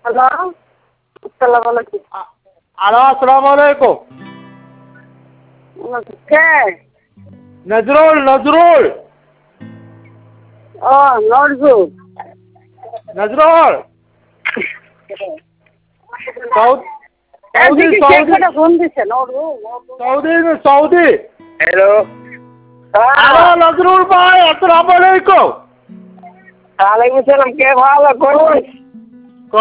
Hello, আসসালামু আলাইকুম। Hello, আসসালামু আলাইকুম। কে? নজরুল, নজরুল। ও Nazrul. Nazrul. Saudi, Saudi, phone দিচ্ছে Saudi, Saudi. Hello. Hello Nazrul ভাই, আসসালামু আলাইকুম। ওয়ালাইকুম সালাম, কে ভালো করুন?